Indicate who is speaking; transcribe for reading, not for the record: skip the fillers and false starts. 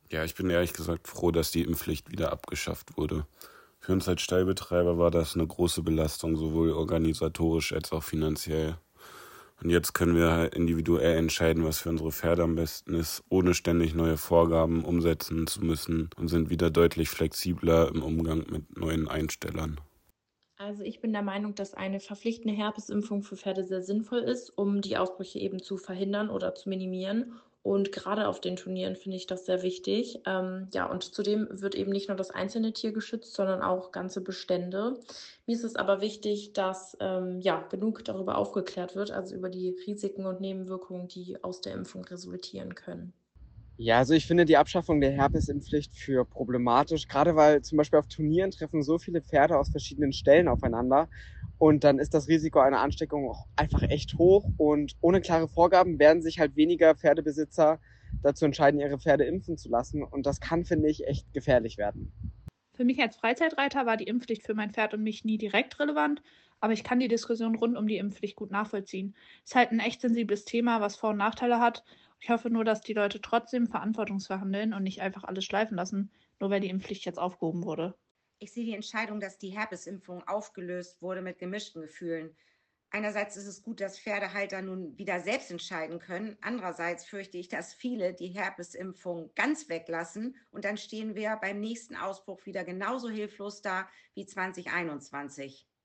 Speaker 1: Ja, ich bin ehrlich gesagt froh, dass die Impfpflicht wieder abgeschafft wurde. Für uns als Stallbetreiber war das eine große Belastung, sowohl organisatorisch als auch finanziell. Und jetzt können wir halt individuell entscheiden, was für unsere Pferde am besten ist, ohne ständig neue Vorgaben umsetzen zu müssen und sind wieder deutlich flexibler im Umgang mit neuen Einstellern.
Speaker 2: Also ich bin der Meinung, dass eine verpflichtende Herpesimpfung für Pferde sehr sinnvoll ist, um die Ausbrüche eben zu verhindern oder zu minimieren. Und gerade auf den Turnieren finde ich das sehr wichtig. Ja, und zudem wird eben nicht nur das einzelne Tier geschützt, sondern auch ganze Bestände. Mir ist es aber wichtig, dass ja, genug darüber aufgeklärt wird, also über die Risiken und Nebenwirkungen, die aus der Impfung resultieren können.
Speaker 3: Ja, also ich finde die Abschaffung der Herpesimpfpflicht für problematisch, gerade weil zum Beispiel auf Turnieren treffen so viele Pferde aus verschiedenen Stellen aufeinander und dann ist das Risiko einer Ansteckung auch einfach echt hoch und ohne klare Vorgaben werden sich halt weniger Pferdebesitzer dazu entscheiden, ihre Pferde impfen zu lassen und das kann, finde ich, echt gefährlich werden.
Speaker 4: Für mich als Freizeitreiter war die Impfpflicht für mein Pferd und mich nie direkt relevant, aber ich kann die Diskussion rund um die Impfpflicht gut nachvollziehen. Es ist halt ein echt sensibles Thema, was Vor- und Nachteile hat. Ich hoffe nur, dass die Leute trotzdem verantwortungsvoll handeln und nicht einfach alles schleifen lassen, nur weil die Impfpflicht jetzt aufgehoben wurde.
Speaker 5: Ich sehe die Entscheidung, dass die Herpesimpfung aufgelöst wurde, mit gemischten Gefühlen. Einerseits ist es gut, dass Pferdehalter nun wieder selbst entscheiden können. Andererseits fürchte ich, dass viele die Herpesimpfung ganz weglassen und dann stehen wir beim nächsten Ausbruch wieder genauso hilflos da wie 2021.